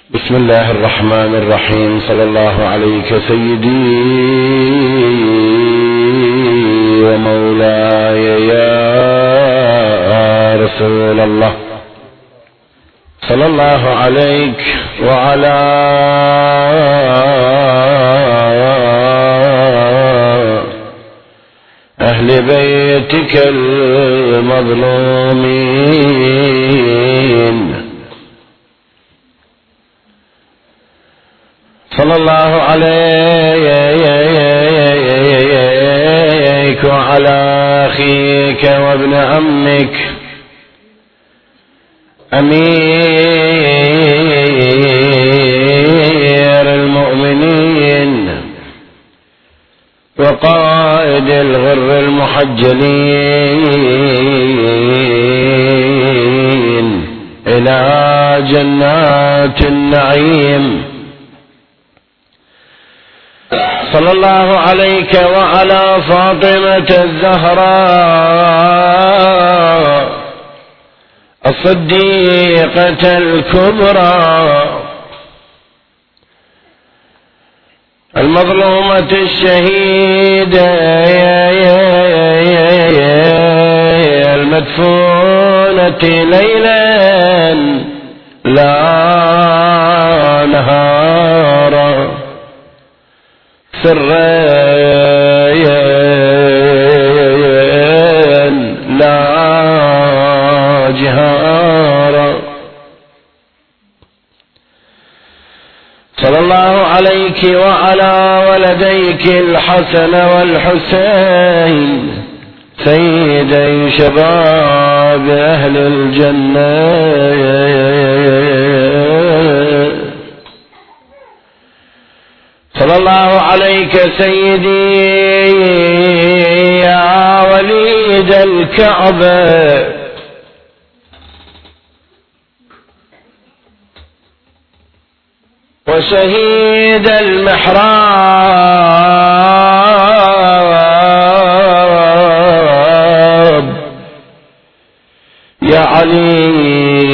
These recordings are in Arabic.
بسم الله الرحمن الرحيم. صلى الله عليك سيدي ومولاي يا رسول الله. صلى الله عليك وعلى أهل بيتك المظلومين. صلى الله عليك وعلى أخيك وابن عمك أمير المؤمنين وقائد الغر المحجلين إلى جنات النعيم. صلى الله عليك وعلى فاطمة الزهراء الصديقة الكبرى المظلومة الشهيدة المدفونة ليلا لا نهارا سريا لا جهارا. صلى الله عليك وعلى ولديك الحسن والحسين سيدي شباب أهل الجنة. صلى الله عليك سيدي يا وليد الكعبة وشهيد المحراب يا علي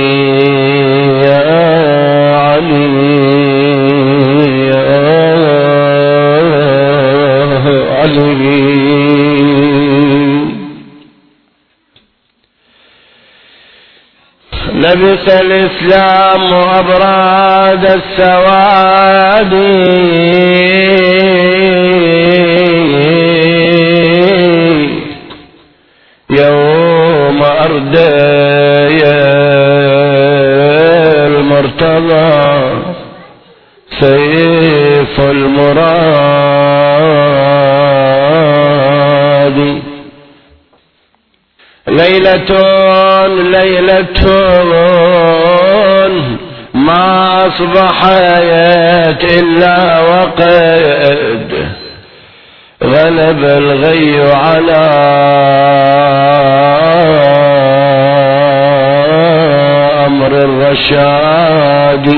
لبس الإسلام وأبراد السواد يوم أردى المرتضى سيف المراد. ليلة ما أصبحت إلا وقد غلب الغي على أمر الرشاد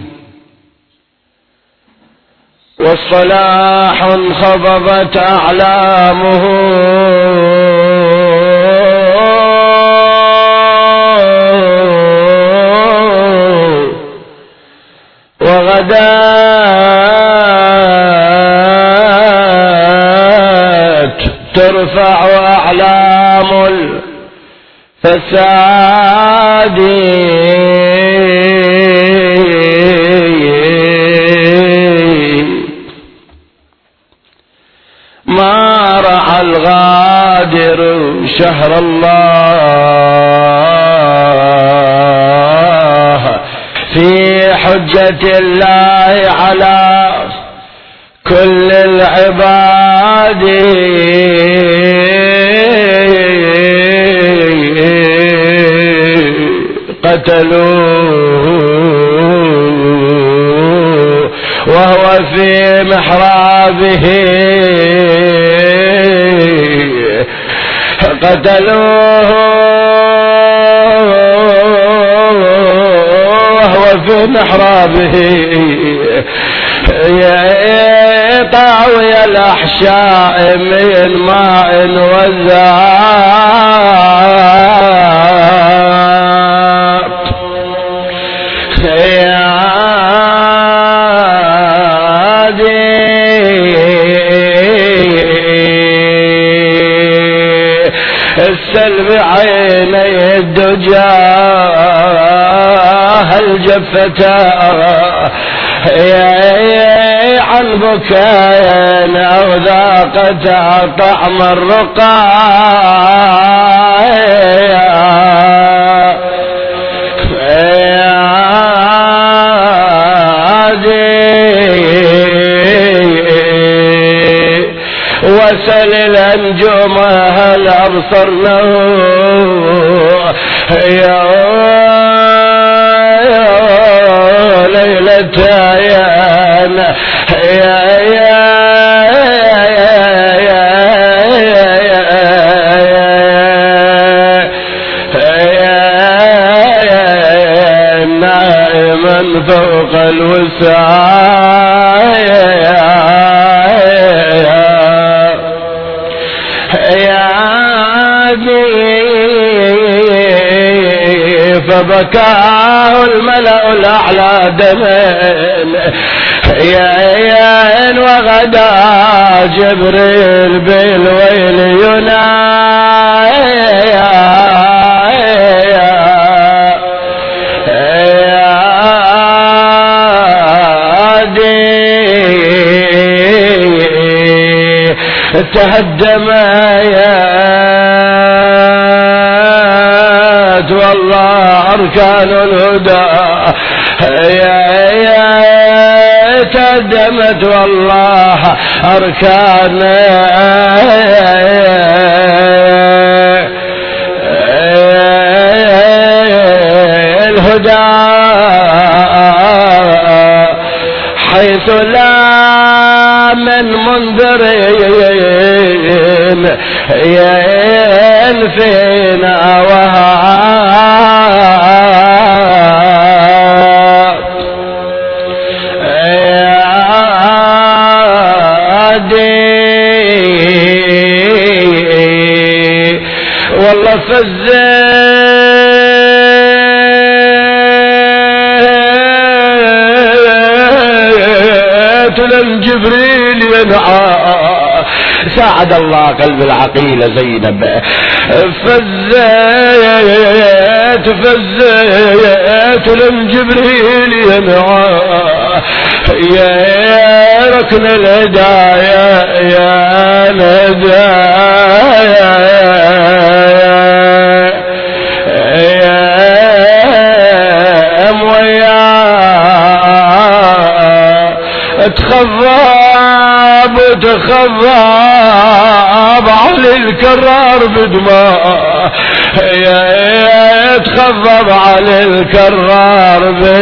والصلاح انخفضت أعلامه وغدات ترفع أعلام الفساد ما رعى الغادر شهر الله في حجة الله على كل العباد قتلوه وهو في محرابه قتلوه وهو في محرابه طاوي الأحشاء من ماء وزاد زفتها عن بكاء أو ذاقتها طعم الرقى وسل الأنجم هل أبصرنا يا ليلة نائما فوق الوسعى فبكاه الملأ الأعلى دمين وغدا جبريل بالويل ينادي تهدم والله أركان الهدى تهدمت والله أركان الهدى حيث لا من منذرين ينفينا والله فزيت للجبريل ينعى ساعد الله قلب العقيلة زينب فزيت للجبريل ينعى يا ركن الهدايا يا الهدايا تخضب على الكرار بدماء تخضب على الكرار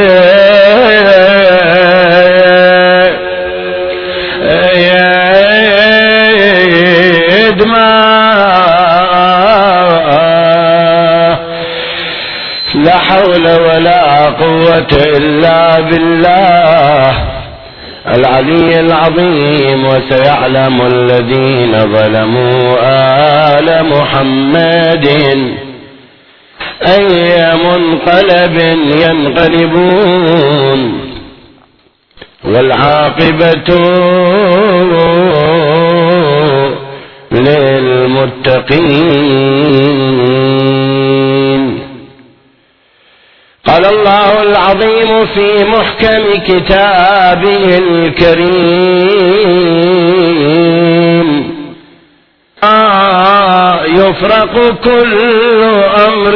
بدماء لا حول ولا قوة إلا بالله العلي العظيم. وسيعلم الذين ظلموا آل محمد أي منقلب ينقلبون والعاقبة للمتقين. قال الله العظيم في محكم كتابه الكريم يفرق كل أمر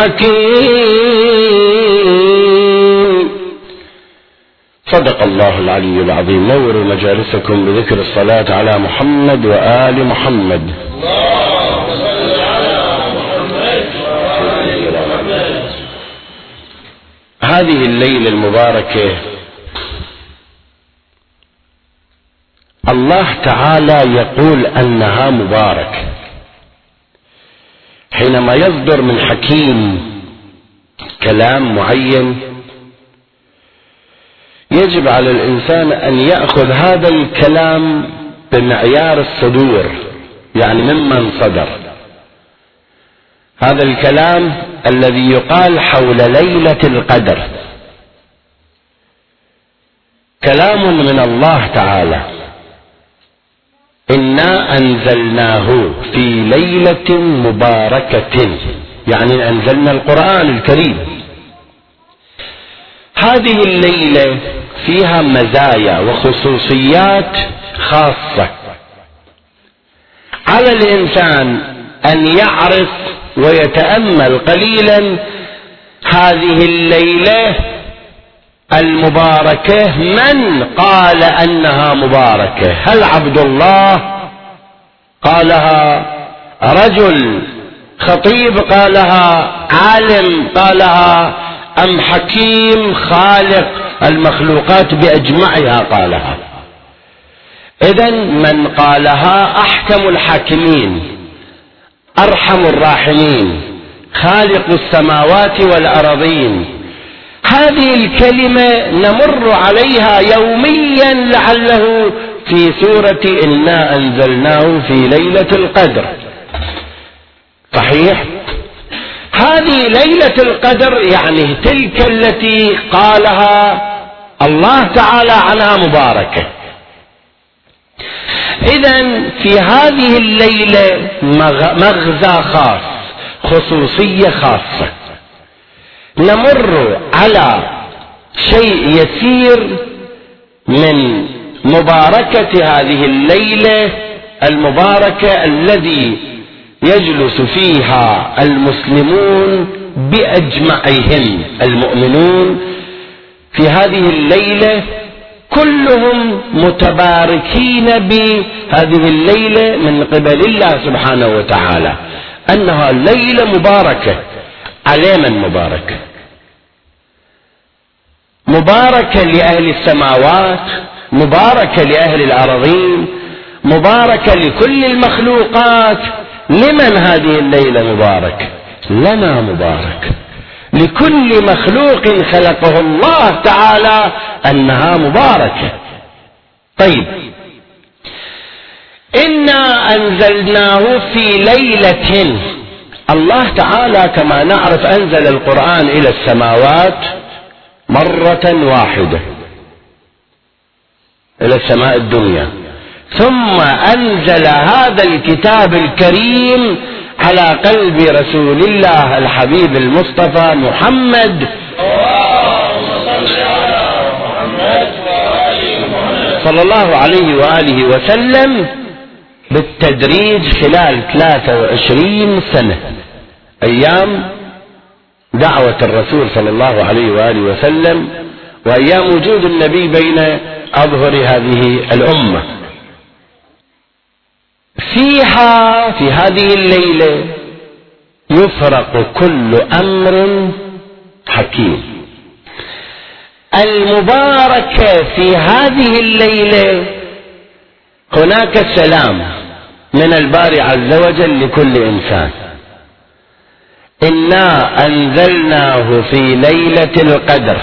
حكيم. صدق الله العلي العظيم. نوروا مجالسكم بذكر الصلاة على محمد وآل محمد. هذه الليلة المباركة الله تعالى يقول أنها مباركة حينما يصدر من حكيم كلام معين. يجب على الإنسان أن يأخذ هذا الكلام بمعيار الصدور، يعني ممن صدر هذا الكلام الذي يقال حول ليلة القدر. كلام من الله تعالى: إنا أنزلناه في ليلة مباركة، يعني أنزلنا القرآن الكريم. هذه الليلة فيها مزايا وخصوصيات خاصة. على الإنسان أن يعرف ويتأمل قليلا هذه الليلة المباركة. من قال أنها مباركة؟ هل عبد الله قالها؟ رجل خطيب قالها؟ عالم قالها؟ أم حكيم خالق المخلوقات بأجمعها قالها؟ إذن من قالها أحكم الحاكمين، أرحم الراحمين، خالق السماوات والأرضين. هذه الكلمة نمر عليها يوميا لعله في سورة إنا أنزلناه في ليلة القدر. صحيح؟ هذه ليلة القدر يعني تلك التي قالها الله تعالى عنها مباركة. إذن في هذه الليلة مغزى خاص، خصوصية خاصة. نمر على شيء يسير من مباركة هذه الليلة المباركة الذي يجلس فيها المسلمون بأجمعهم، المؤمنون في هذه الليلة كلهم متباركين بهذه الليلة من قبل الله سبحانه وتعالى، أنها ليلة مباركة. على من مباركة؟ مباركة لأهل السماوات، مباركة لأهل الأرضين، مباركة لكل المخلوقات. لمن هذه الليلة مباركة؟ لنا مباركة، لكل مخلوق خلقه الله تعالى أنها مباركة. طيب، إنا أنزلناه في ليلة. الله تعالى كما نعرف أنزل القرآن إلى السماوات مرة واحدة، إلى السماء الدنيا، ثم أنزل هذا الكتاب الكريم على قلب رسول الله الحبيب المصطفى محمد صلى الله عليه وآله وسلم بالتدريج خلال 23 سنة، أيام دعوة الرسول صلى الله عليه وآله وسلم وأيام وجود النبي بين أظهر هذه الأمة. فيها في هذه الليلة يفرق كل أمر حكيم. المباركة في هذه الليلة هناك سلام من الباري عز وجل لكل إنسان. إنا أنزلناه في ليلة القدر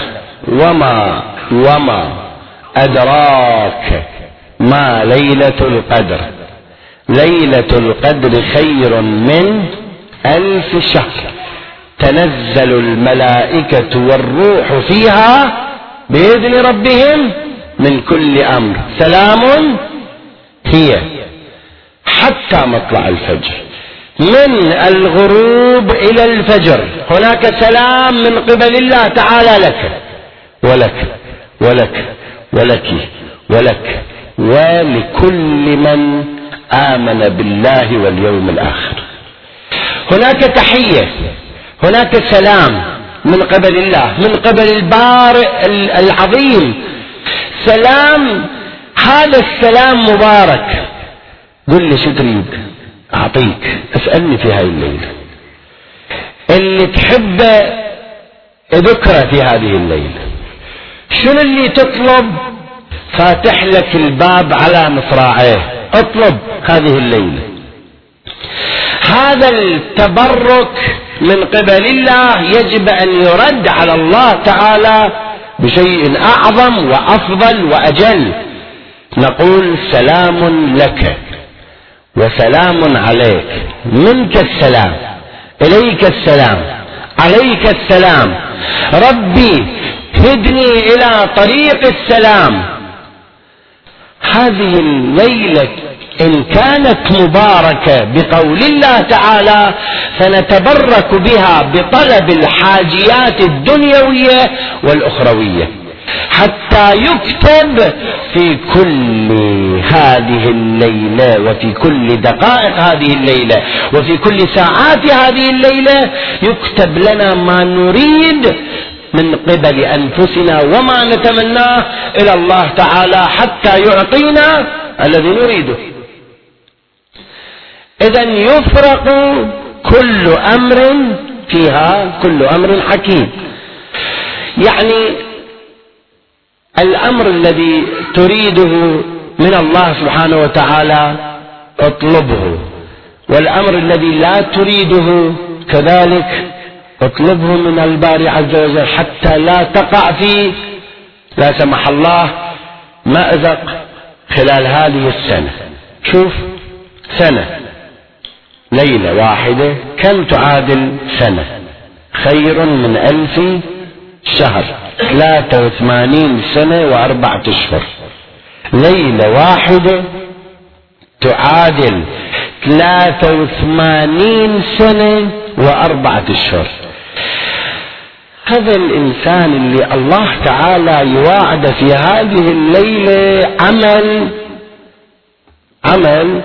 وما أدراك ما ليلة القدر. ليلة القدر خير من 1000 شهر، تنزل الملائكة والروح فيها بإذن ربهم من كل أمر، سلام هي حتى مطلع الفجر. من الغروب إلى الفجر هناك سلام من قبل الله تعالى لك ولك ولك ولك ولك ولكل من آمن بالله واليوم الآخر. هناك تحية، هناك سلام من قبل الله، من قبل البارئ العظيم. سلام، هذا السلام مبارك. قل لي شو تريد أعطيك، اسألني في هاي الليلة. اللي تحبه ذكره في هذه الليلة. شنو اللي تطلب؟ فاتح لك الباب على مصراعيه، اطلب هذه الليلة. هذا التبرك من قبل الله يجب أن يرد على الله تعالى بشيء أعظم وأفضل وأجل. نقول سلام لك وسلام عليك، منك السلام، إليك السلام، عليك السلام. ربي هدني إلى طريق السلام. هذه الليلة إن كانت مباركة بقول الله تعالى فنتبرك بها بطلب الحاجيات الدنيوية والأخروية، حتى يكتب في كل هذه الليلة وفي كل دقائق هذه الليلة وفي كل ساعات هذه الليلة يكتب لنا ما نريد من قبل أنفسنا وما نتمناه إلى الله تعالى حتى يعطينا الذي نريده. إذن يفرق كل أمر فيها، كل أمر حكيم. يعني الأمر الذي تريده من الله سبحانه وتعالى اطلبه، والأمر الذي لا تريده كذلك اطلبه من الباري عز وجل حتى لا تقع فيه لا سمح الله مأزق خلال هذه السنة. شوف، سنة ليلة واحدة كم تعادل سنة؟ خير من 1000 شهر، 83 سنة و4 أشهر. ليلة واحدة تعادل 83 سنة و4 أشهر. هذا الإنسان اللي الله تعالى يواعد في هذه الليلة عمل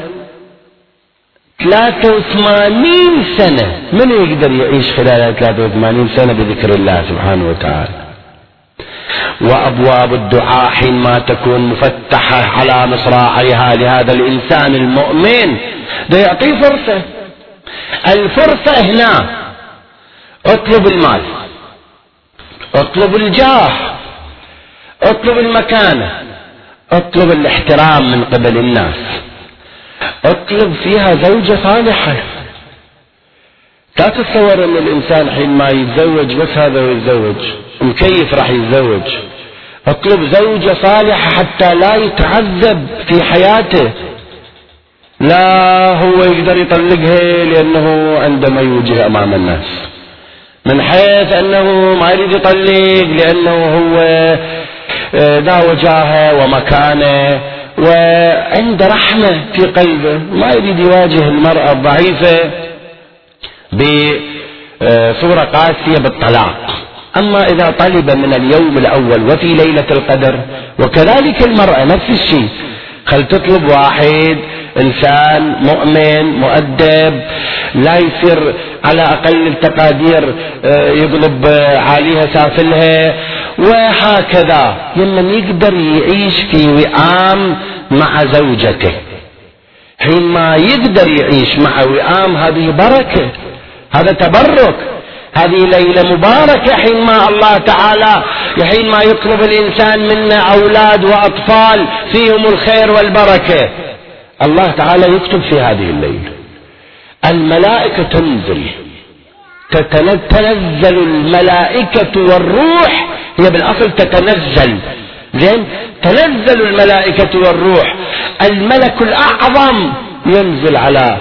83 سنة، من يقدر يعيش خلال 83 سنة بذكر الله سبحانه وتعالى؟ وأبواب الدعاء حينما تكون مفتحة على مصراعيها لهذا الإنسان المؤمن ده يعطيه فرصة. الفرصة هنا، اطلب المال، اطلب الجاه، اطلب المكانة، اطلب الاحترام من قبل الناس، اطلب فيها زوجة صالحة. لا تتصور ان الانسان حينما يتزوج بس هذا ويتزوج مكيف راح يتزوج. اطلب زوجة صالحة حتى لا يتعذب في حياته. لا هو يقدر يطلقها لانه عندما يوجه امام الناس، من حيث انه ما يريد يطلق لانه هو ذا وجاهه ومكانه وعنده رحمة في قلبه، ما يريد يواجه المرأة الضعيفة بصورة قاسية بالطلاق. أما إذا طلب من اليوم الأول وفي ليلة القدر، وكذلك المرأة نفس الشيء، خل تطلب واحد إنسان مؤمن مؤدب، لا يصير على أقل التقادير يقلب عليها سافلها، وهكذا يمن يقدر يعيش في وئام مع زوجته. حينما يقدر يعيش مع وئام هذه بركة، هذا تبرك، هذه ليلة مباركة. حينما الله تعالى حينما يطلب الإنسان منا أولاد وأطفال فيهم الخير والبركة، الله تعالى يكتب في هذه الليلة. الملائكة تنزل، تتنزل الملائكة والروح، هي بالأصل تتنزل، زين، تنزل الملائكة والروح. الملك الأعظم ينزل على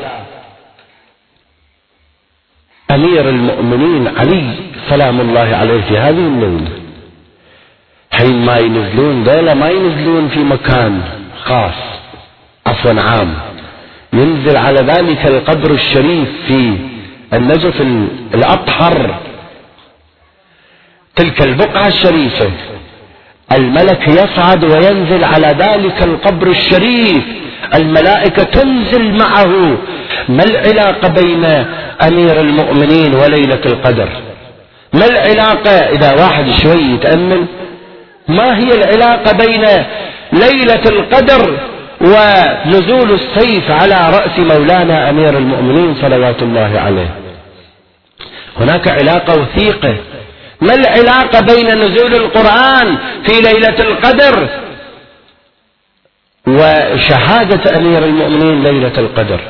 أمير المؤمنين علي سلام الله عليه في هذه الليلة. حينما ينزلون دولة ما ينزلون في مكان خاص، عفوا عام، ينزل على ذلك القبر الشريف في النجف الأطهر، تلك البقعة الشريفة. الملك يصعد وينزل على ذلك القبر الشريف، الملائكة تنزل معه. ما العلاقة بين أمير المؤمنين وليلة القدر؟ ما العلاقة؟ إذا واحد شوي يتأمل، ما هي العلاقة بين ليلة القدر ونزول السيف على رأس مولانا أمير المؤمنين صلوات الله عليه؟ هناك علاقة وثيقة. ما العلاقة بين نزول القرآن في ليلة القدر وشهادة أمير المؤمنين ليلة القدر؟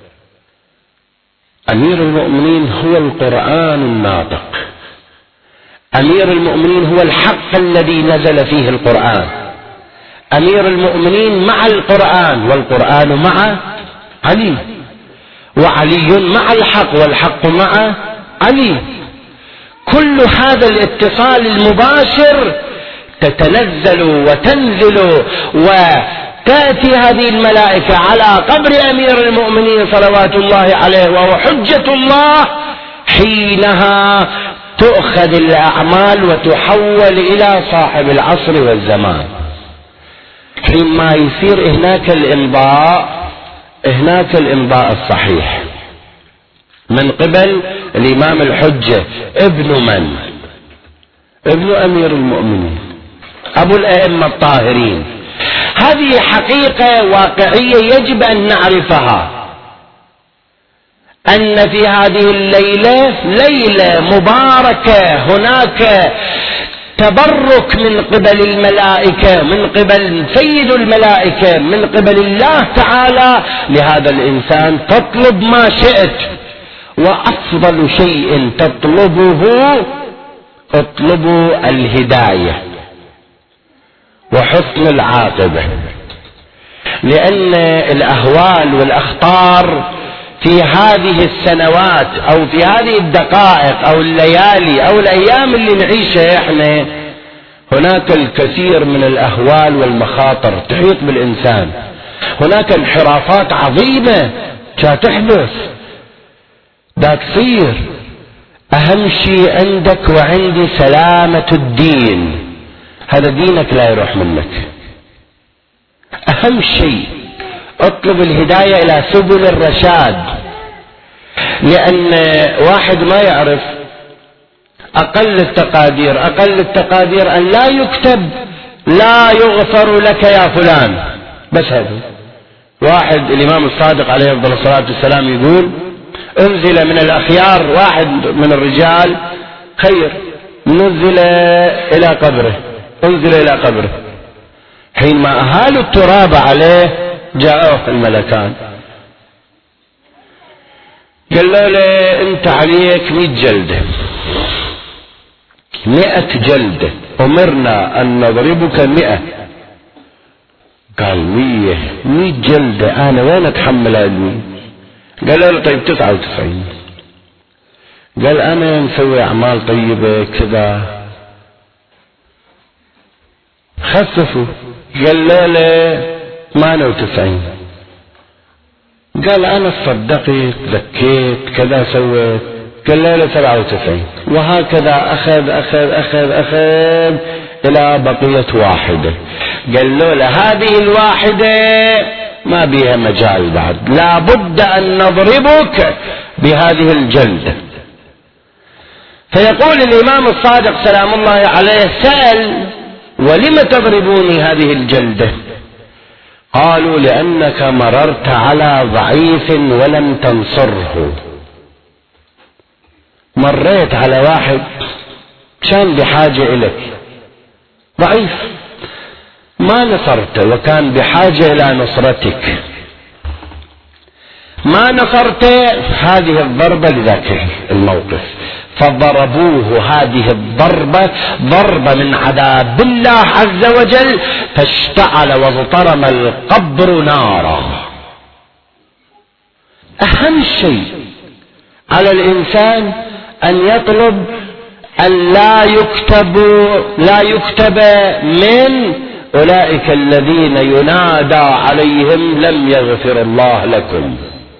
أمير المؤمنين هو القرآن الناطق، أمير المؤمنين هو الحق الذي نزل فيه القرآن. أمير المؤمنين مع القرآن، والقرآن مع علي، وعلي مع الحق، والحق مع علي. كل هذا الاتصال المباشر تتنزل وتنزل تأتي هذه الملائكة على قبر أمير المؤمنين صلوات الله عليه وهو حجة الله، حينها تؤخذ الأعمال وتحول إلى صاحب العصر والزمان. حينما يصير هناك الإمضاء الصحيح من قبل الإمام الحجة ابن من؟ ابن أمير المؤمنين، أبو الأئمة الطاهرين. هذه حقيقة واقعية يجب أن نعرفها، أن في هذه الليلة ليلة مباركة، هناك تبرك من قبل الملائكة، من قبل سيد الملائكة، من قبل الله تعالى لهذا الإنسان. تطلب ما شئت، وأفضل شيء اطلبوا الهداية وحسن العاقبة، لأن الأهوال والأخطار في هذه السنوات أو في هذه الدقائق أو الليالي أو الأيام اللي نعيشها إحنا، هناك الكثير من الأهوال والمخاطر تحيط بالإنسان، هناك انحرافات عظيمة تحدث دا تصير. أهم شيء عندك وعندي سلامة الدين، هذا دينك لا يروح منك. أهم شيء اطلب الهداية إلى سبل الرشاد، لأن واحد ما يعرف أقل التقادير أن لا يكتب لا يغفر لك يا فلان. بس هذا واحد، الإمام الصادق عليه أفضل الصلاة والسلام يقول: انزل من الأخيار واحد من الرجال خير، نزل إلى قبره. حينما أهالوا التراب عليه جاءوه الملكان قالوا له: انت عليك 100 جلدة، 100 جلدة، أمرنا أن نضربك 100. قال: 100 جلدة، أنا وين أتحمل هذه؟ قالوا له: طيب 99. قال: أنا مسوي أعمال طيبة كذا. خففوا، قالوا له 98. قال: أنا صدقت، زكيت، كذا سويت. قالوا له 97. وهكذا أخذ إلى بقية واحدة. قالوا له: هذه الواحدة ما بيها مجال بعد، لا بد أن نضربك بهذه الجلدة. فيقول الإمام الصادق سلام الله عليه: سأل: ولم تضربوني هذه الجلدة؟ قالوا: لأنك مررت على ضعيف ولم تنصره. مريت على واحد كان بحاجة إليك، ضعيف، ما نصرته، وكان بحاجة إلى نصرتك، ما نصرته هذه الضربة لذاك الموقف. فضربوه هذه الضربة ضربة من عذاب الله عز وجل، فاشتعل واضطرم القبر نارا. أهم شيء على الإنسان أن يطلب أن لا يكتب من أولئك الذين ينادى عليهم: لم يغفر الله لكم.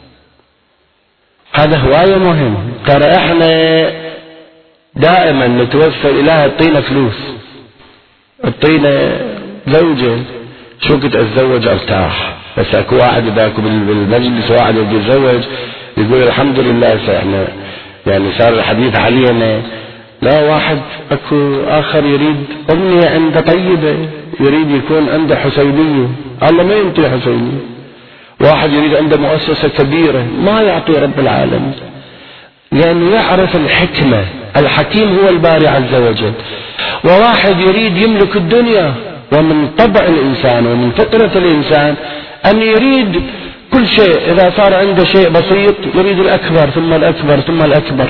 هذا هواية مهم. ترى احنا دائما نتوسل إلى الطينة فلوس، الطينة زوجة، شو كنت أتزوج أرتاح. بس اكو واحد ذاك بالمجلس واحد يتزوج يقول: الحمد لله احنا يعني صار الحديث علينا. لا، واحد اكو آخر يريد أمنية عنده طيبة، يريد يكون عنده حسينية، الله ما ينطي حسينية. واحد يريد عنده مؤسسة كبيرة، ما يعطي رب العالمين، لأنه يعرف الحكمة. الحكيم هو الباري عز وجل. وواحد يريد يملك الدنيا، ومن طبع الإنسان ومن فطرة الإنسان أن يريد كل شيء، إذا صار عنده شيء بسيط يريد الأكبر ثم الأكبر ثم الأكبر.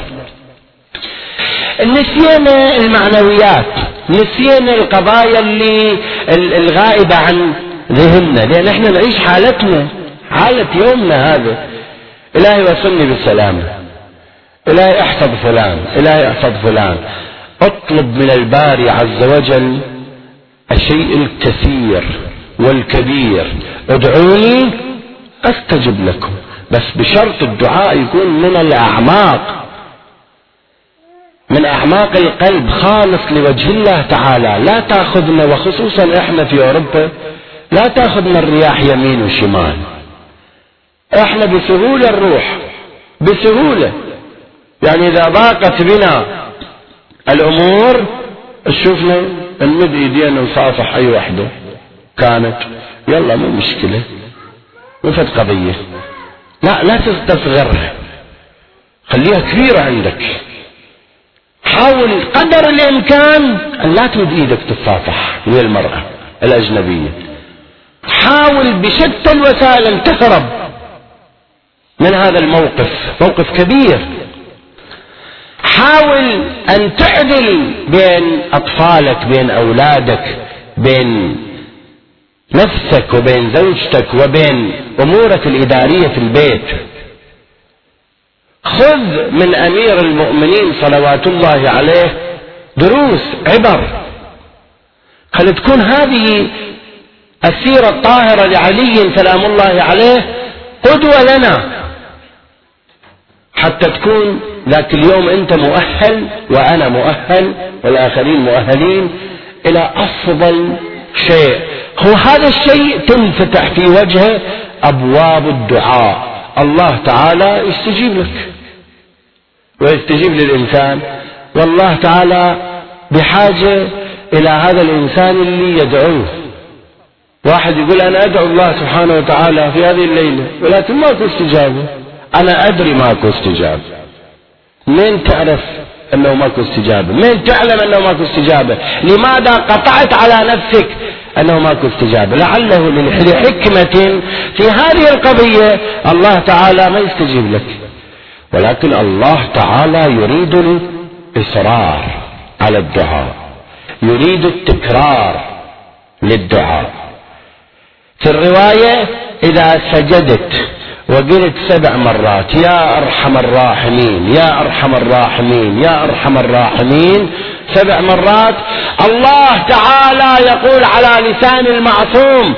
نسينا المعنويات، نسينا القضايا اللي الغائبة عن ذهننا، لأن احنا نعيش حالتنا، حالة يومنا هذا. إلهي وصلني بالسلامة، إلهي احفظ فلان، إلهي احفظ فلان. اطلب من الباري عز وجل الشيء الكثير والكبير ادعوني استجب لكم، بس بشرط الدعاء يكون من الأعماق، من أعماق القلب، خالص لوجه الله تعالى. لا تأخذنا، وخصوصا احنا في أوروبا، لا تأخذنا الرياح يمين وشمال. احنا بسهولة نروح، بسهولة. يعني إذا ضاقت بنا الأمور شوفنا نمد ايدينا نصافح أي وحدة كانت، يلا مو مشكلة، مو فد قضية. لا تستصغرها، خليها كبيرة عندك. حاول قدر الإمكان أن لا تمد ايدك تتصافح ويا المرأة الأجنبية. حاول بشتى الوسائل أن تهرب من هذا الموقف، موقف كبير. حاول أن تعدل بين أطفالك، بين أولادك، بين نفسك وبين زوجتك وبين أمورك الإدارية في البيت. خذ من أمير المؤمنين صلوات الله عليه دروس، عبر. خل تكون هذه السيرة الطاهرة لعلي سلام الله عليه قدوة لنا، حتى تكون ذاك اليوم أنت مؤهل وأنا مؤهل والآخرين مؤهلين إلى أفضل شيء. هو هذا الشيء تنفتح في وجهه أبواب الدعاء، الله تعالى يستجيب لك ويستجيب للإنسان. والله تعالى بحاجة إلى هذا الإنسان اللي يدعوه. واحد يقول أنا أدعو الله سبحانه وتعالى في هذه الليلة ولكن ماكو استجابة. أنا أدري ماكو استجابة. من تعرف أنه ماكو استجابة؟ من تعلم أنه ماكو استجابة؟ لماذا قطعت على نفسك أنه ماكو استجابة؟ لعله لحكمة في هذه القضية الله تعالى ما يستجيب لك، ولكن الله تعالى يريد الإصرار على الدعاء، يريد التكرار للدعاء. في الرواية إذا سجدت وقلت 7 مرات يا أرحم الراحمين يا أرحم الراحمين يا أرحم الراحمين 7 مرات، الله تعالى يقول على لسان المعصوم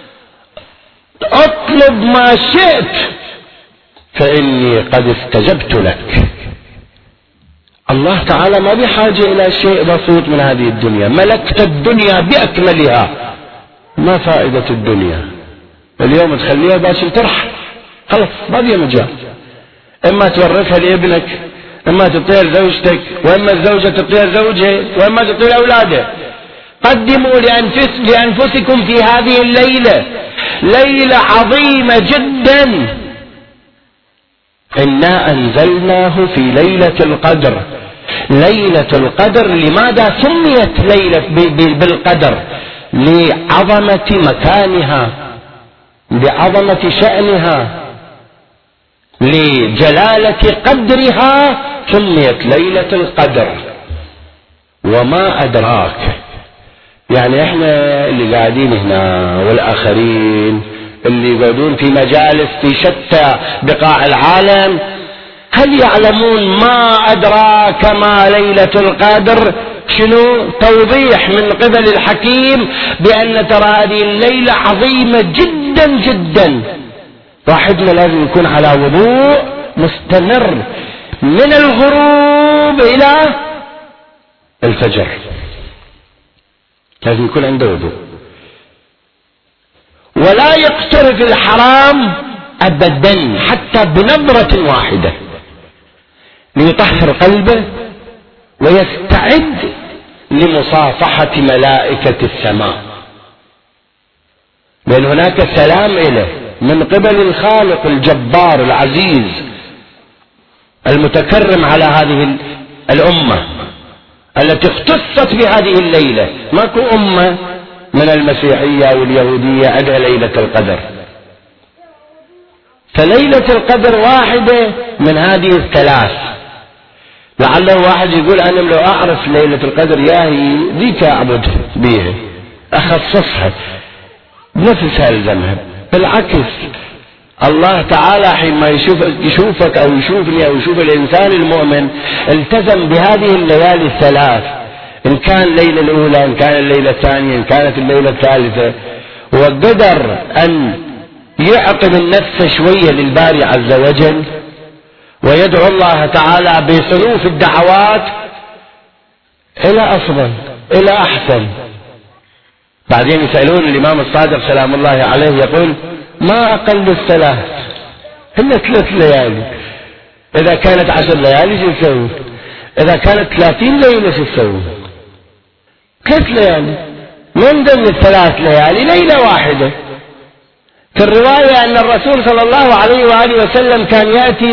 اطلب ما شئت فإني قد استجبت لك. الله تعالى ما بحاجة إلى شيء بسيط من هذه الدنيا. ملكت الدنيا بأكملها، ما فائدة الدنيا؟ اليوم تخليها باشر ترحل، خلص ما بيها مجال. اما تورثها لابنك، اما تطير زوجتك، واما الزوجة تطير زوجها، واما تطير اولاده. قدموا لانفسكم في هذه الليلة، ليلة عظيمة جدا. إنا أنزلناه في ليلة القدر. ليلة القدر لماذا سميت ليلة بالقدر؟ لعظمة مكانها، لعظمة شأنها، لجلالة قدرها سميت ليلة القدر. وما أدراك، يعني احنا اللي قاعدين هنا والآخرين اللي يقعدون في مجالس في شتى بقاع العالم، هل يعلمون ما أدراك ما ليلة القدر؟ شنو؟ توضيح من قبل الحكيم بأن ترى هذه الليلة عظيمة جدا جدا. واحدنا لازم يكون على وضوء مستمر من الغروب إلى الفجر، لازم يكون عنده وضوء، ولا يقترف الحرام أبدا حتى بنظرة واحدة، ليطهر قلبه ويستعد لمصافحة ملائكة السماء، لأن هناك سلام إليه من قبل الخالق الجبار العزيز المتكرم على هذه الأمة التي اختصت بهذه الليلة. ماكو أمة من المسيحية واليهودية عندها ليلة القدر، فليلة القدر واحدة من هذه الثلاث. لعله واحد يقول أنا لو أعرف ليلة القدر ياهي ذيك أعبد بيها أخصصها، بنفس هالزمها. بالعكس الله تعالى حينما يشوفك أو يشوفني أو يشوف الإنسان المؤمن التزم بهذه الليالي الثلاث، إن كان الليلة الأولى، إن كان الليلة الثانية، إن كانت الليلة الثالثة، وقدر أن يعطي من نفسه شوية للباري عز وجل ويدعو الله تعالى بصنوف الدعوات إلى أفضل إلى أحسن. بعدين يسألون الإمام الصادق سلام الله عليه يقول ما أقل الثلاث، هن 3 ليالي. إذا كانت 10 ليالي شو تسوي؟ إذا كانت 30 ليلة شو تسوي؟ 3 ليالي من ضمن 3 ليالي ليلة واحدة. في الرواية أن الرسول صلى الله عليه وآله وسلم كان يأتي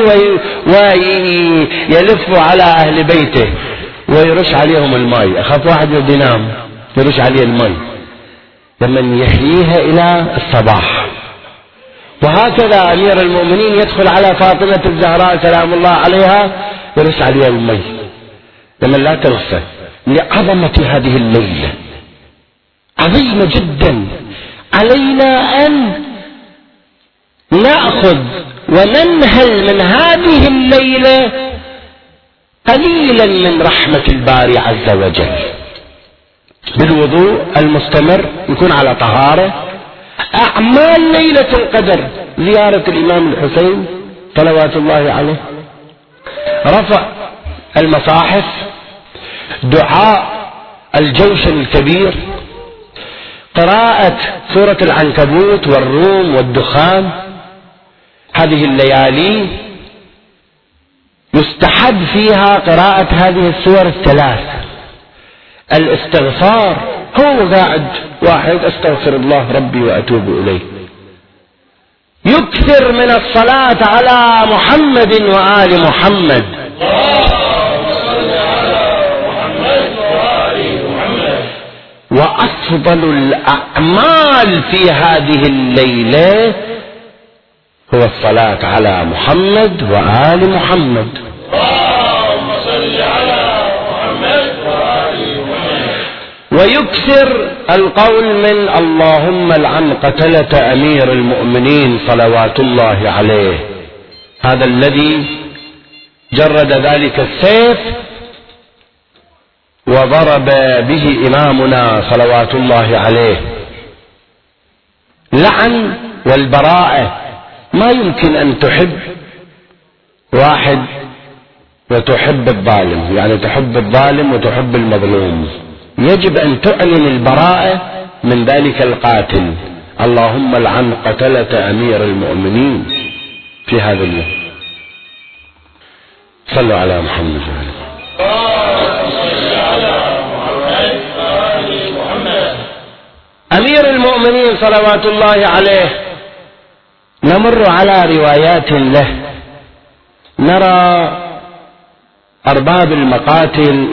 ويلف على أهل بيته ويرش عليهم الماء. أخاف واحد ينام يرش عليه الماء لمن يحييها إلى الصباح. وهكذا أمير المؤمنين يدخل على فاطمة الزهراء سلام الله عليها يرش عليها الماء لمن لا تغفى لعظمة هذه الليلة عظيمة جدا. علينا أن نأخذ وننهل من هذه الليلة قليلا من رحمة الباري عز وجل بالوضوء المستمر، يكون على طهارة. أعمال ليلة القدر زيارة الإمام الحسين صلوات الله عليه، رفع المصاحف، دعاء الجوشن الكبير، قراءة سورة العنكبوت والروم والدخان. هذه الليالي يستحب فيها قراءة هذه السور ال3. الاستغفار، هو قاعد واحد استغفر الله ربي وأتوب إليه. يكثر من الصلاة على محمد وآل محمد. وأفضل الأعمال في هذه الليلة هو الصلاة على محمد وآل محمد. اللهم صل على محمد وآل محمد. ويكثر القول من اللهم لعن قتلة أمير المؤمنين صلوات الله عليه، هذا الذي جرد ذلك السيف وضرب به إمامنا صلوات الله عليه. لعن والبراءة، ما يمكن أن تحب واحد وتحب الظالم، يعني تحب الظالم وتحب المظلوم. يجب أن تعلن البراءة من ذلك القاتل. اللهم لعن قتلة أمير المؤمنين في هذا اليوم. صلوا على محمد. أمير المؤمنين صلوات الله عليه، نمر على روايات له، نرى أرباب المقاتل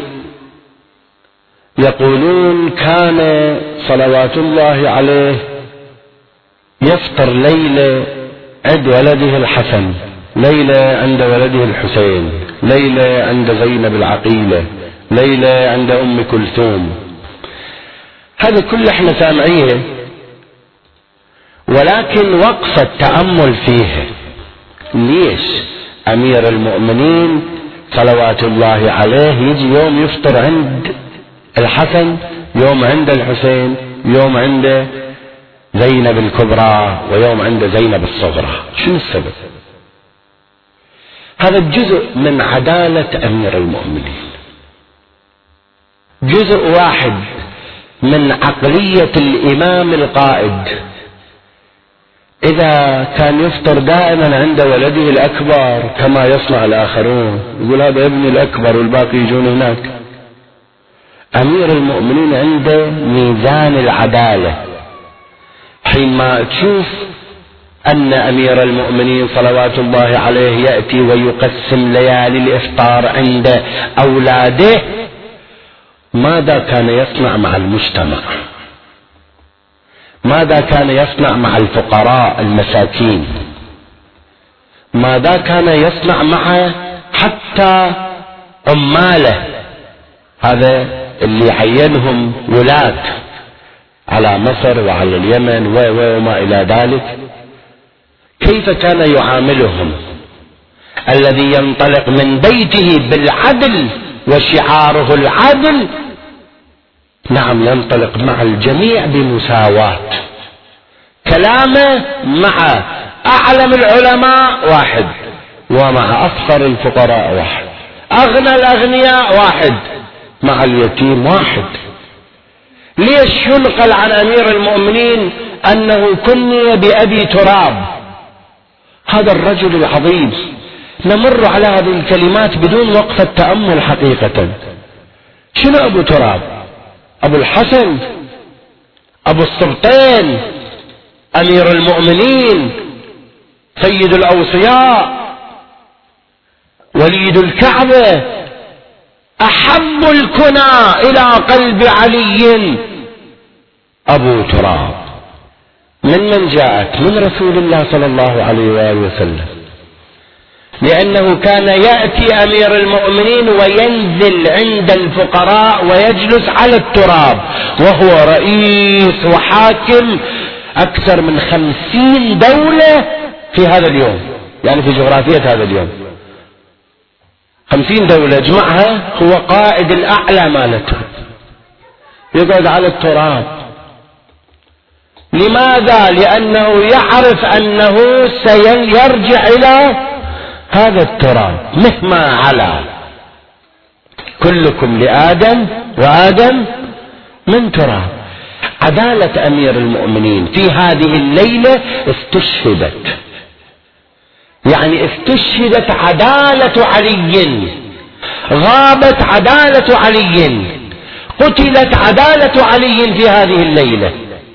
يقولون كان صلوات الله عليه يفطر ليلة عند ولده الحسن، ليلة عند ولده الحسين، ليلة عند زينب العقيلة، ليلة عند أم كلثوم. هذا كله احنا سامعيه، ولكن وقفة تأمل فيه. ليش أمير المؤمنين صلوات الله عليه يجي يوم يفطر عند الحسن، يوم عند الحسين، يوم عند زينب الكبرى، ويوم عند زينب الصغرى؟ شنو السبب؟ هذا جزء من عدالة أمير المؤمنين، جزء واحد من عقلية الإمام القائد. إذا كان يفطر دائما عند ولده الأكبر كما يصنع الآخرون، يقول هذا ابني الأكبر والباقي يجون هناك. أمير المؤمنين عنده ميزان العدالة. حينما تشوف أن أمير المؤمنين صلوات الله عليه يأتي ويقسم ليالي الإفطار عند أولاده، ماذا كان يصنع مع المجتمع؟ ماذا كان يصنع مع الفقراء المساكين؟ ماذا كان يصنع مع حتى عماله، هذا اللي عينهم ولاة على مصر وعلى اليمن وما إلى ذلك؟ كيف كان يعاملهم؟ الذي ينطلق من بيته بالعدل وشعاره العدل، نعم ينطلق مع الجميع بمساواة. كلامه مع أعلم العلماء واحد، ومع أفقر الفقراء واحد، أغنى الأغنياء واحد، مع اليتيم واحد. ليش ينقل عن أمير المؤمنين أنه كني بأبي تراب؟ هذا الرجل العظيم. نمر على هذه الكلمات بدون وقفة تأمل حقيقة. شنو أبو تراب؟ أبو الحسن، أبو السبطين، أمير المؤمنين، سيد الأوصياء، وليد الكعبة، أحب الكنى إلى قلب علي أبو تراب. من جاءت؟ من رسول الله صلى الله عليه وآله وسلم، لأنه كان يأتي أمير المؤمنين وينزل عند الفقراء ويجلس على التراب، وهو رئيس وحاكم أكثر من 50 دولة في هذا اليوم، يعني في جغرافية هذا اليوم 50 دولة جمعها، هو قائد الأعلى مالته، يقعد على التراب. لماذا؟ لأنه يعرف أنه سيرجع إلى هذا التراب مهما علا. كلكم لآدم وآدم من تراب. عدالة أمير المؤمنين في هذه الليلة استشهدت، يعني استشهدت عدالة علي، غابت عدالة علي، قتلت عدالة علي في هذه الليلة.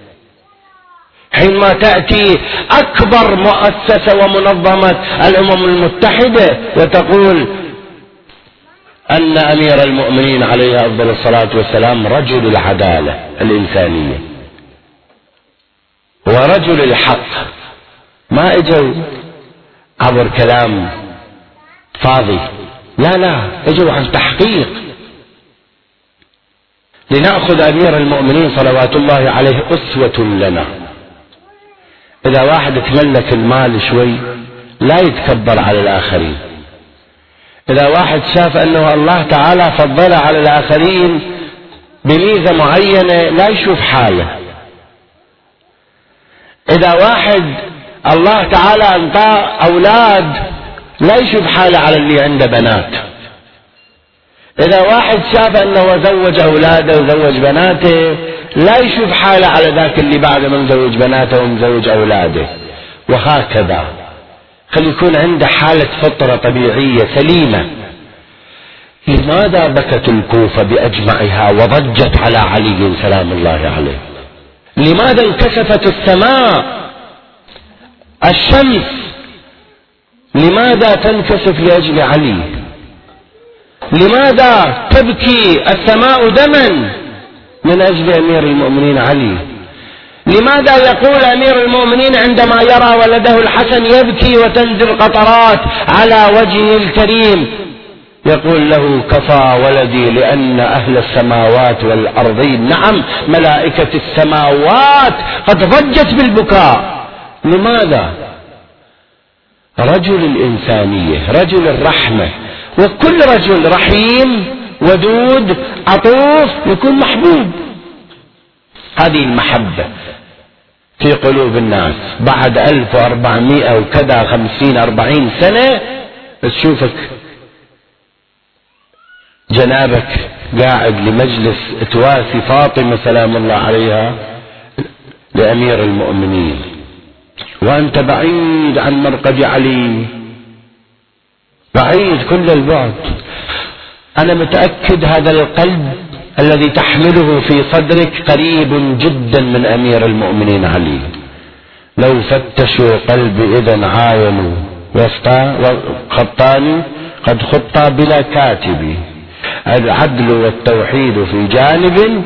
حينما تأتي أكبر مؤسسة ومنظمة الأمم المتحدة وتقول أن أمير المؤمنين عليه أفضل الصلاة والسلام رجل العدالة الإنسانية ورجل الحق، ما اجوا عبر كلام فاضي، لا اجوا عن تحقيق. لنأخذ أمير المؤمنين صلوات الله عليه أسوة لنا. إذا واحد تملك المال شوي لا يتكبر على الآخرين. إذا واحد شاف أنه الله تعالى فضل على الآخرين بميزة معينة لا يشوف حاله. إذا واحد الله تعالى أعطاه أولاد لا يشوف حاله على اللي عنده بنات. إذا واحد شاف أنه زوج أولاده وزوج بناته لا يشوف حاله على ذاك اللي بعد من زوج بناته ومزوج أولاده، وهكذا. خلي يكون عنده حالة فطرة طبيعية سليمة. لماذا بكت الكوفة بأجمعها وضجت على علي سلام الله عليه؟ لماذا انكشفت السماء الشمس؟ لماذا تنكشف لأجل علي؟ لماذا تبكي السماء دما من أجل أمير المؤمنين علي؟ لماذا يقول أمير المؤمنين عندما يرى ولده الحسن يبكي وتنزل قطرات على وجهه الكريم يقول له كفى ولدي، لأن أهل السماوات والأرضين، نعم ملائكة السماوات قد ضجت بالبكاء. لماذا؟ رجل الإنسانية، رجل الرحمة، وكل رجل رحيم ودود عطوف يكون محبوب. هذه المحبة في قلوب الناس بعد 1400 وكذا 50-40 سنة تشوفك جنابك قاعد لمجلس تواسي فاطمة سلام الله عليها لأمير المؤمنين، وأنت بعيد عن مرقد علي، بعيد كل البعد. أنا متأكد هذا القلب الذي تحمله في صدرك قريب جدا من أمير المؤمنين علي. لو فتشوا قلبي إذن عاينوا خطاني قد خطى بلا كاتب، العدل والتوحيد في جانب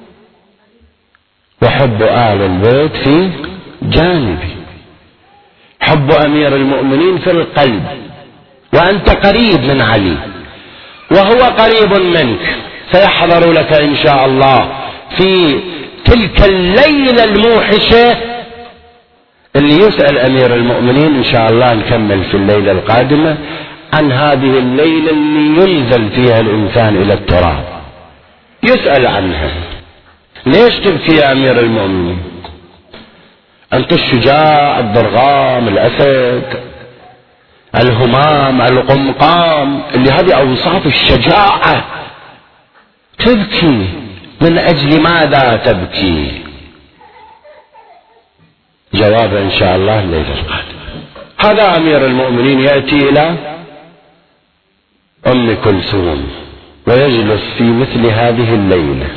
وحب آل البيت في جانبي. حب أمير المؤمنين في القلب، وأنت قريب من علي وهو قريب منك. سيحضر لك إن شاء الله في تلك الليلة الموحشة اللي يسأل أمير المؤمنين إن شاء الله. نكمل في الليلة القادمة عن هذه الليلة اللي ينزل فيها الإنسان إلى التراب، يسأل عنها. ليش تبكي يا أمير المؤمنين؟ أنت الشجاع، الضرغام، الأسد، الهمام، القمقام، اللي هذه أوصاف الشجاعة. تبكي، من أجل ماذا تبكي؟ جواب إن شاء الله الليلة القادمة. هذا أمير المؤمنين يأتي إلى أم كلثوم ويجلس في مثل هذه الليلة.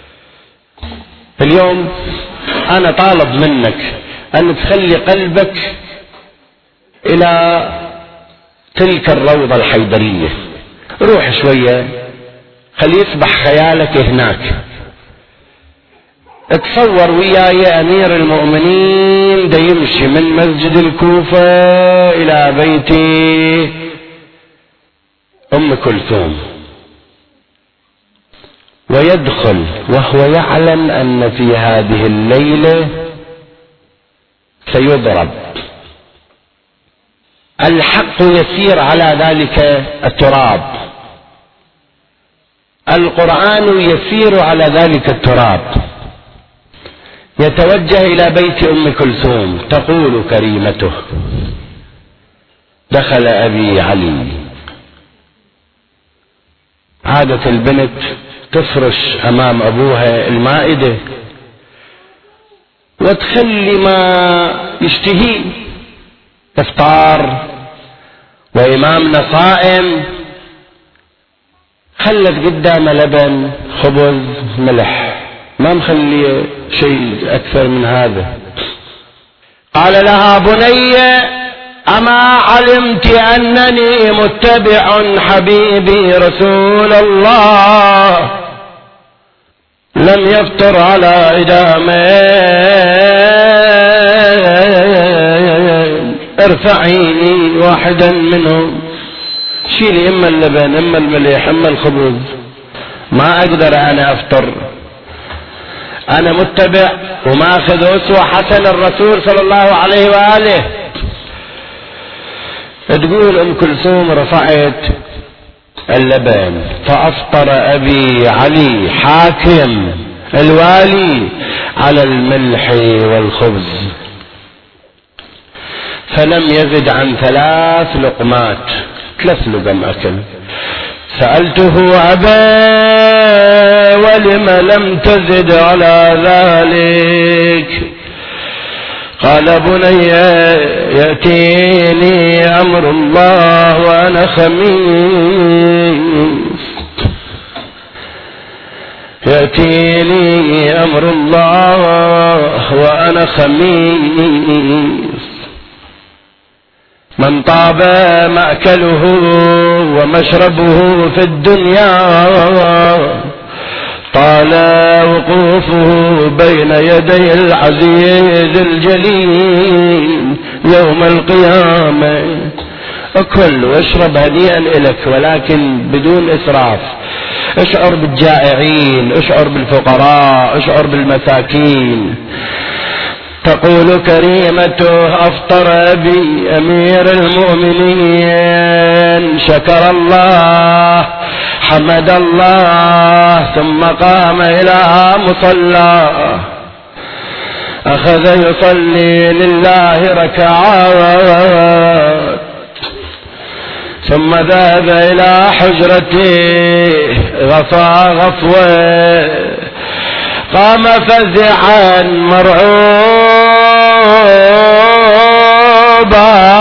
اليوم أنا طالب منك أن تخلي قلبك إلى تلك الروضة الحيدرية، روح شوية، خلي يسبح خيالك هناك. اتصور وياي أمير المؤمنين دا يمشي من مسجد الكوفة إلى بيت أم كلثوم، ويدخل وهو يعلم أن في هذه الليلة سيضرب. الحق يسير على ذلك التراب، القرآن يسير على ذلك التراب. يتوجه إلى بيت أم كلثوم، تقول كريمته: دخل أبي علي. عادة البنت تفرش أمام أبوها المائدة وتخلي ما يشتهي، إفطار وإمامنا صائم، خلت قدام لبن، خبز، ملح، ما مخلي شيء أكثر من هذا. قال لها: بني، أما علمت أنني متبع حبيبي رسول الله، لم يفطر على إدامين، ارفعيني واحدا منهم، شيلي إما اللبن إما الملح إما الخبز، ما أقدر أنا أفطر، أنا متبع وما أخذ أسوة حسن الرسول صلى الله عليه وآله. تقول أم كلثوم: رفعت اللبن فأفطر أبي علي حاكم الوالي على الملح والخبز، فلم يزد عن 3 لقمات، 3 لقم أكل. سألته: أبا ولم لم تزد على ذلك؟ قال: بني، يأتيني أمر الله وأنا خميس، يأتيني أمر الله وأنا خميس، من طاب مأكله ومشربه في الدنيا طال وقوفه بين يدي العزيز الجليل يوم القيامة. اكل واشرب هنيئا لك، ولكن بدون إسراف. اشعر بالجائعين، اشعر بالفقراء، اشعر بالمساكين. تقول كريمته: أفطر أبي أمير المؤمنين، شكر الله، حمد الله، ثم قام إلى مصلاه، أخذ يصلي لله ركعات، ثم ذهب إلى حجرته، غفى غفوة، قام فزعا مرعوبا: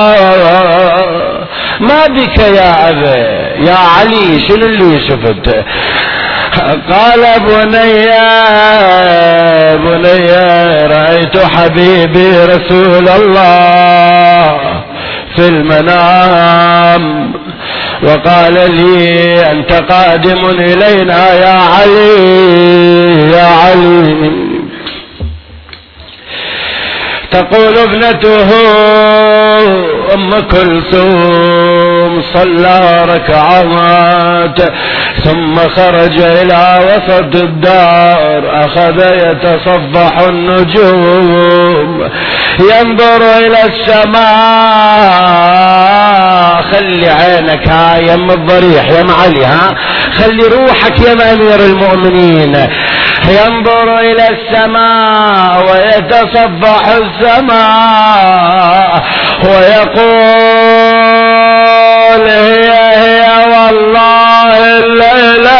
ما بك يا أبا يا علي، شنو اللي شفت؟ قال: بني رأيت حبيبي رسول الله في المنام، وقال لي: أنت قادم إلينا يا علي يا علي. تقول ابنته أم كلثوم: صلى ركعات ثم خرج إلى وسط الدار، أخذ يتصفح النجوم، ينظر إلى السماء. خلي عينك ها يم الضريح يم علي، ها خلي روحك يم أمير المؤمنين. ينظر إلى السماء ويتصفح السماء ويقول هي والله الليلة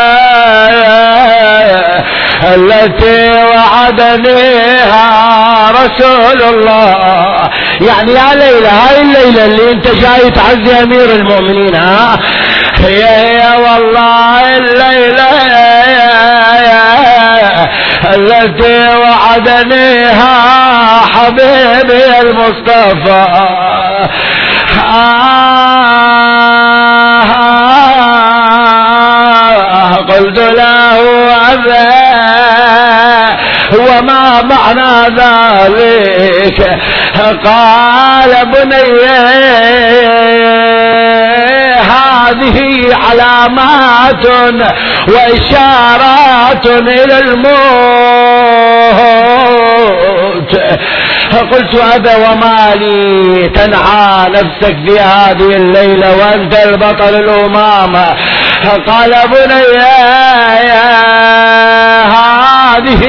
التي وعدنيها رسول الله. يعني يا ليلى، هاي الليلة اللي انت جاي تعزي امير المؤمنين، ها هي والله الليلة التي وعدنيها حبيبي المصطفى. قلت له وما معنى ذلك؟ قال بني هذه علامات وإشارات إلى الموت. قلت أبا وما لي تنعى نفسك في هذه الليلة وأنت البطل الأمامة؟ قال بني هذه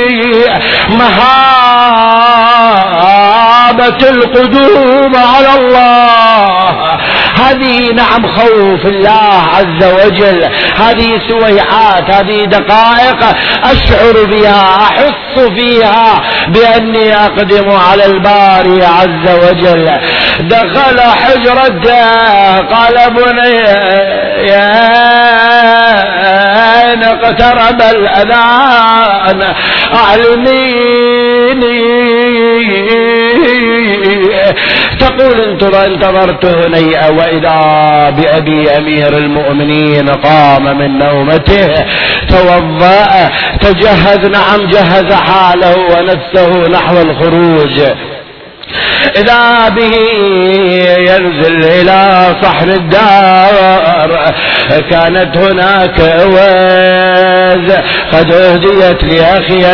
مهابة القدوم على الله، هذه نعم خوف الله عز وجل، هذه سويعات، هذه دقائق أشعر بها، أحس فيها بأني أقدم على الباري عز وجل. دخل حجرته قال بني اقترب الأذان أعلميني. تقول انتظرت هنيئة وإذا بأبي أمير المؤمنين قام من نومته توضأ تجهز، نعم جهز حاله ونفسه نحو الخروج، إذا به ينزل إلى صحن الدار. كانت هناك أواز قد أهديت لأخي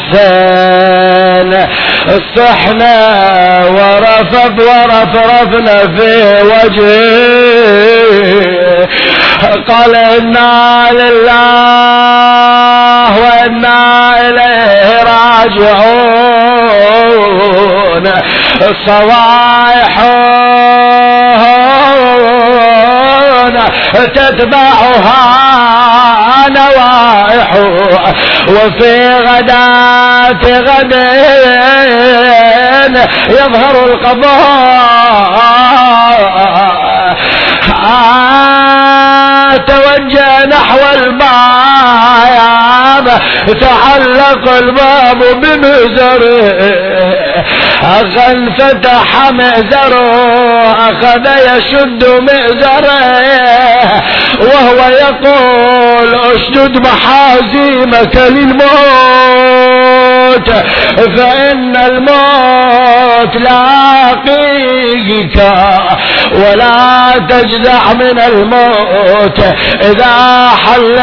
الحسن الصحن ورفرفنا في وجهه. قال إنا لله وإنا إليه راجعون. صوايحون تتبعها نوائح، وفي غداة غد يظهر القضاء. توجه نحو الباب تعلق الباب بمزره. أخذ فتح مئزره أخذ يشد مئزره وهو يقول اشدد محازيمك للموت فإن الموت لاقيك ولا تجزع من الموت إذا حل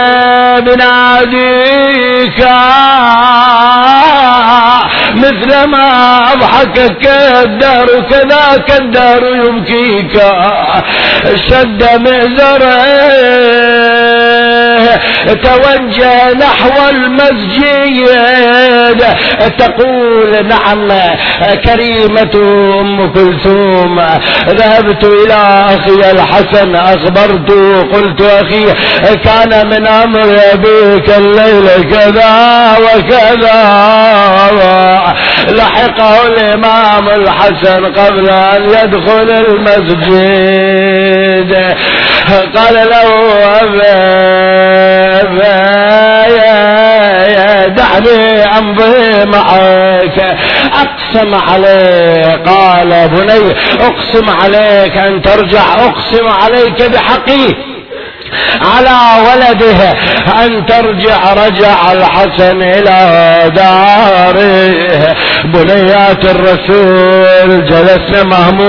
بناديك. مثل ما أضحكك الدهر كذاك الدهر يبكيك. شد مئزره توجه نحو المسجد. تقول نعم كريمة أم كلثوم ذهبت إلى أخي الحسن أخبرته قلت أخي كان من أمر أبيك الليل كذا وكذا. لحقه الإمام الحسن قبل أن يدخل المسجد. قال له دعني أمضي معك. أقسم عليه قال بني أقسم عليك أن ترجع، أقسم عليك بحقي على ولده أن ترجع. رجع الحسن إلى داره. بنيات الرسول جلسنا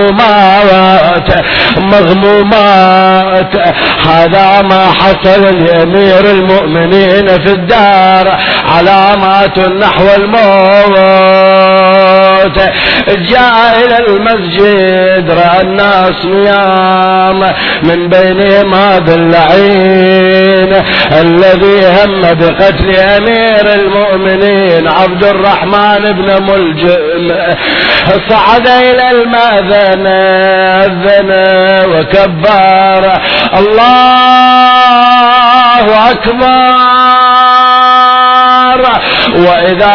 مغمومات. هذا ما حصل لأمير المؤمنين في الدار، علامات نحو الموت. جاء إلى المسجد رأى الناس نيام، من بينهم هذا اللعين الذي هم بقتل أمير المؤمنين عبد الرحمن بن ملجم. صعد إلى المأذن أذن وكبر الله أكبر، وإذا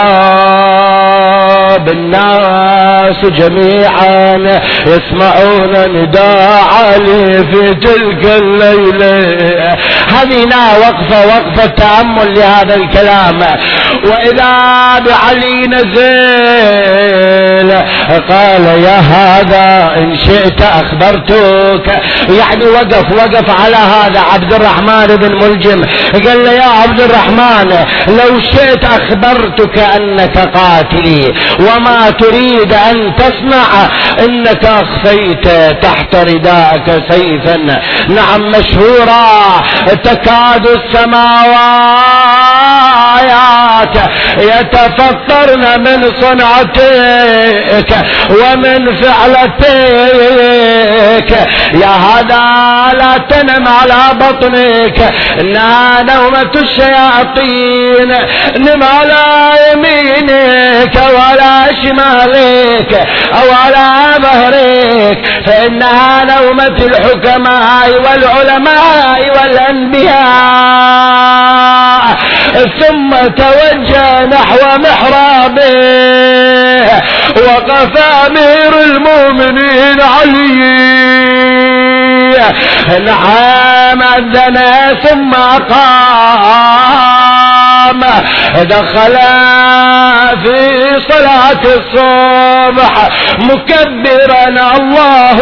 بالناس جميعا يسمعون نداء علي في تلك الليلة. هذه وقفة تأمل لهذا الكلام. وإذا بعلي نزل قال يا هذا إن شئت أخبرتك، يعني وقف على هذا عبد الرحمن بن ملجم، قال له يا عبد الرحمن لو شئت أخبرتك أنك قاتلي وما تريد أن تصنع، إنك أخفيت تحت رداءك سيفا. نعم مشهورة، تكاد السماوات يتفطرن من صنعتك ومن فعلتك. يا هذا لا تنم على بطنك، إنها نومة الشياطين، نم على يمينك ولا شمالك أو على ظهرك، فإنها نومة الحكماء والعلماء والأنبياء. ثم توجه نحو محرابه، وقف أمير المؤمنين علي. نعم أذن ثم قام، دخل في صلاة الصبح مكبرا الله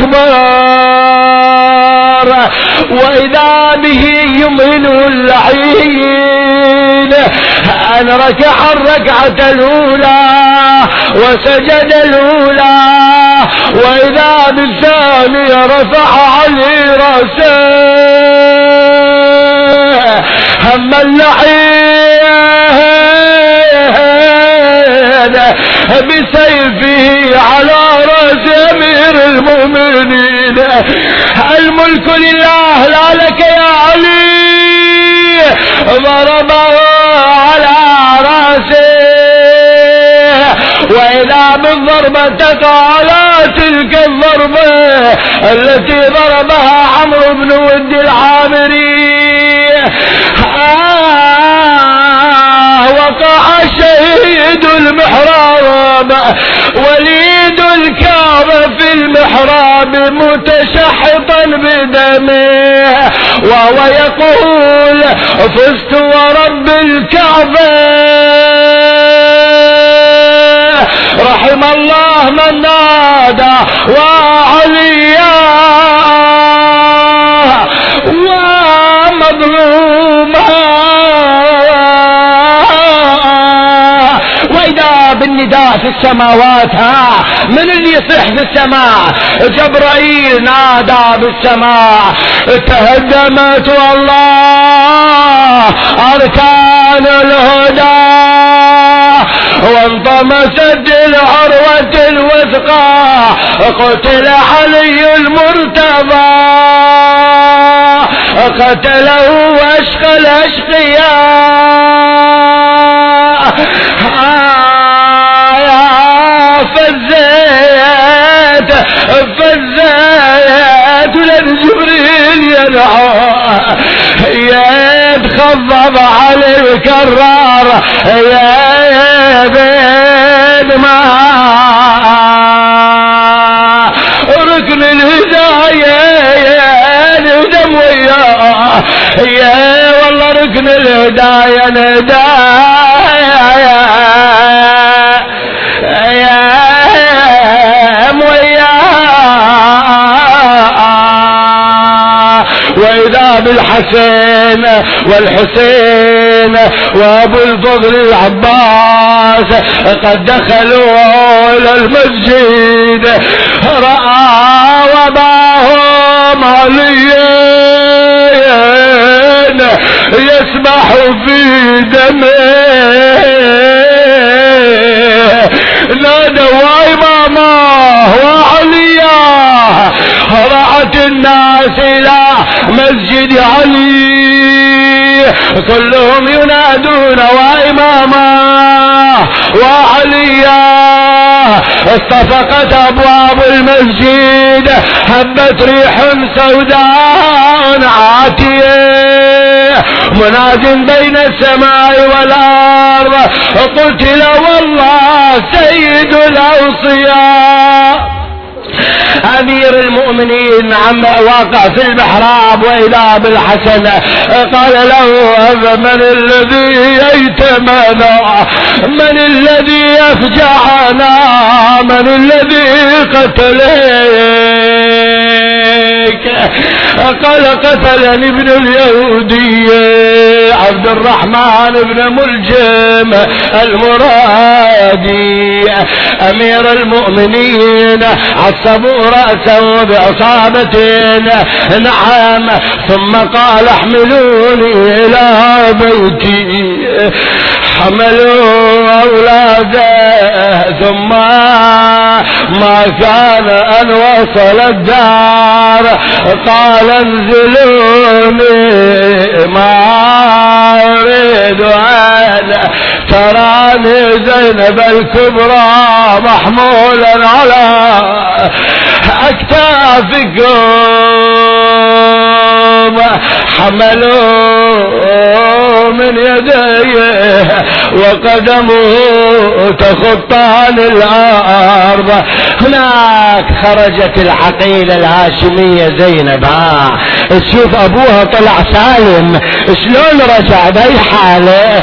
أكبر، وإذا به يمهله اللعين أن ركع الركعة الأولى وسجد الأولى، وإذا بالثانية رفع علي رأسه. هم اللعين بسيفه على رأس أمير المؤمنين. الملك لله لا لك يا علي. ضربه على رأسه، وإذا بالضربة تقع على تلك الضربة التي ضربها عمرو بن ود العامري. وقع شهيد المحراب وليد الكعبة في المحراب متشحطا بدمه، وهو يقول فزت ورب الكعبة. رحم الله من نادى وعليا ومظلوما. وإذا بالنداء في السماوات، من اللي يصح في السماء؟ جبرائيل نادى بالسماء، تهدمت والله أركان الهدى وانطمست العروة الوثقى، قتل علي المرتضى، قتله أشقى الأشقياء. فزيت ولد جبريل يدعو يتخضب على الكرار يا بيد ما ركن الهداية ندم وياه، يا والله ركن الهداية ندايا وإذا بالحسين والحسين وأبو الفضل العباس قد دخلوا إلى المسجد، رأى وباهم عليين يسبح في دمه. نادوا إمام الناس إلى مسجد علي، كلهم ينادون وإماما وعليا. اصطفقت أبواب المسجد، هبت ريح سوداء عاتية، مناد بين السماء والأرض، قتل والله سيد الأوصياء. أمير المؤمنين عم واقع في المحراب وإذا بالحسن قال له: من الذي ييتمنا؟ من الذي يفجعنا؟ من الذي قتلك؟ قال: قتلني ابن اليهودي عبد الرحمن بن ملجم المرادي. أمير المؤمنين عصبوا رأسه بعصابة، نعم، ثم قال: احملوني إلى بيتي. حملوا أولاده، ثم ما كان أن وصل الدار قال: انزلوني، ما أريد أن تراني زينب الكبرى محمولا على أكتافكم. حملوا من يديه وقدمه تخطان الأرض. هناك خرجت العقيلة الهاشمية زينب، تشوف أبوها طلع سالم، شلون رجع بأي حاله؟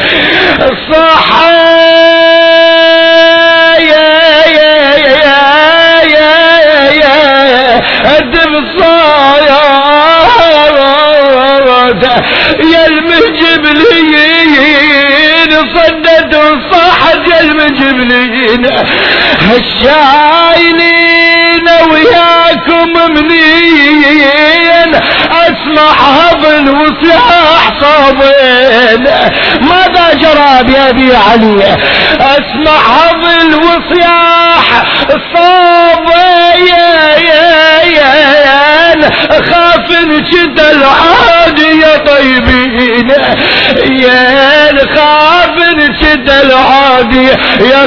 يا المجبلين صددوا صاحت يا المجبلين، الشايلين وياكم منين؟ اسمع هضل وسلاح صابين. ماذا جرى بأبي علي؟ اسمع هضل وسلاح صابين، خاف انشد العادي يا طيبين، يا خاف انشد العادي يا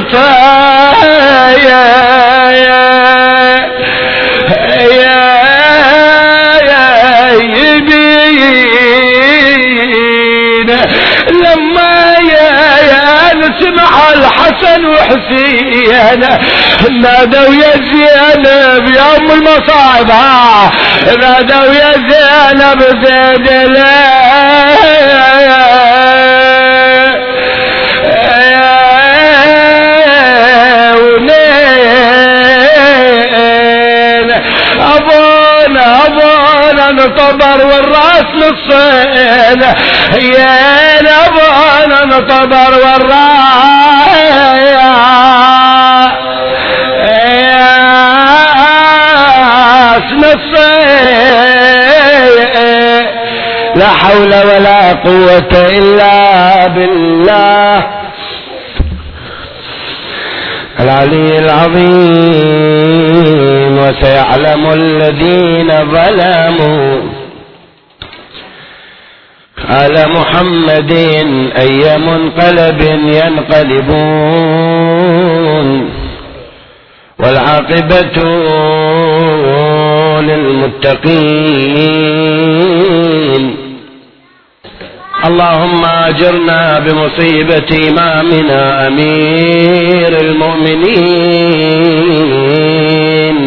طيبين. لما سمع الحسن وحسين نادوا يا زينب يا ام المصائب، نادوا يا زينب زيد نطبر والراس نصين، يا نبونا نطبر والراس نصين. لا حول ولا قوة إلا بالله العلي العظيم. وسيعلم الذين ظلموا على محمد أي منقلب ينقلبون، والعاقبة للمتقين. اللهم اجرنا بمصيبة إمامنا أمير المؤمنين.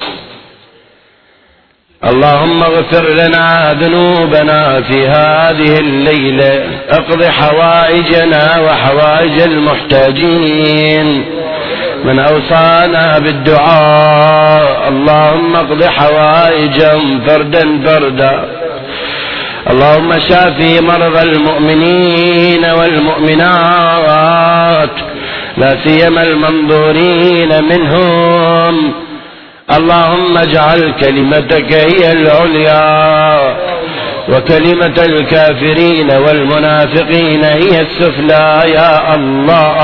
اللهم اغفر لنا ذنوبنا في هذه الليلة، اقض حوائجنا وحوائج المحتاجين من أوصانا بالدعاء. اللهم اقض حوائجهم فردا فردا. اللهم شافي مرضى المؤمنين والمؤمنات، لا سيما المنظورين منهم. اللهم اجعل كلمتك هي العليا، وكلمة الكافرين والمنافقين هي السفلى يا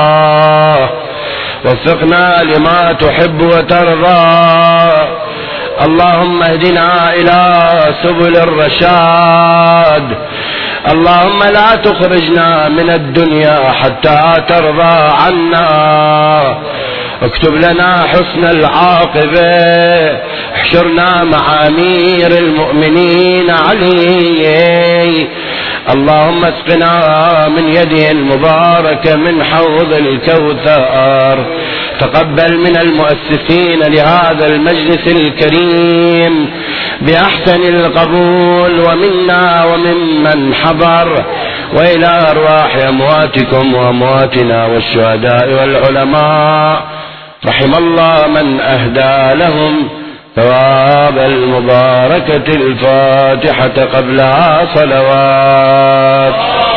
الله. وفقنا لما تحب وترضى. اللهم اهدنا إلى سبل الرشاد. اللهم لا تخرجنا من الدنيا حتى ترضى عنا. اكتب لنا حسن العاقبة. احشرنا مع أمير المؤمنين علي. اللهم اسقنا من يده المباركة من حوض الكوثر. تقبل من المؤسسين لهذا المجلس الكريم بأحسن القبول، ومنا وممن حضر، وإلى أرواح أمواتكم وأمواتنا والشهداء والعلماء. رحم الله من أهدى لهم ثواب المباركة الفاتحة قبلها صلوات.